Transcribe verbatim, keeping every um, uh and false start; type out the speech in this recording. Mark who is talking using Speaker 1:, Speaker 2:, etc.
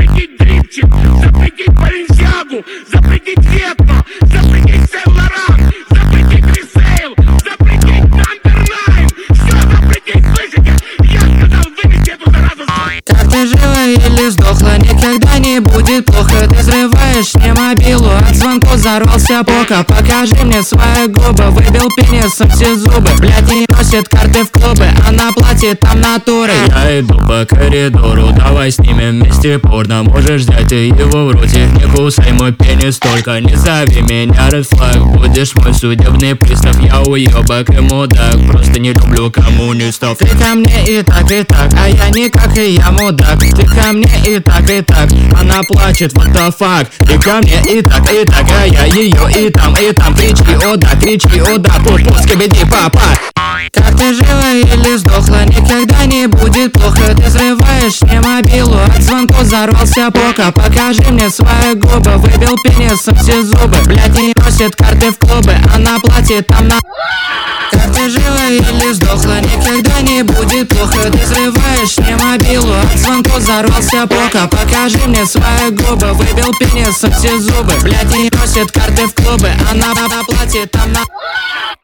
Speaker 1: запретить дрипчик, запретить Баленсиагу, запретить Ветно, запретить Сен-Лоран, запретить Ресейл, запретить Number Nine. Все запретить, слышите? Я сказал вынести эту заразу.
Speaker 2: Как ты жила или сдохла, никогда не будет плохо. Ты взрываешь мне мобилу, от звонков взорвался пока. Покажи мне свои губы, выбил пенисом все зубы. Блядь, не носит карты в клубы, а на платье там натуры.
Speaker 3: Я иду по коридору, давай снимем вместе порно. Можешь взять ты его в ротик, не кусай мой пенис, только не зови меня Red Flag. Будешь мой судебный пристав, я уебок и мудак, просто не люблю коммунистов.
Speaker 2: Ты ко мне и так, и так, а я никак, и я мудак. Ты ко мне и так, и так, она плачет, what the fuck. Ты ко мне и так, и так, а я ее и там, и там. Кричи, о да, кричи, о да, пу-пу, скибиди, папа. Как ты жила или сдохла, никогда не будет плохо. Ты взрываешь мне мобилу, от звонков взорвался пока. Покажи мне свои губы, выбил пенисом все зубы. Блядь, не носит карты в клубы, а на платье там на... Как ты жила или сдохла, никогда не будет плохо. Ты взрываешь мне мобилу, от звонков взорвался пока. Покажи мне свои губы, выбил пенисом все зубы. Блядь, не носит карты в клубы, а на платье там на...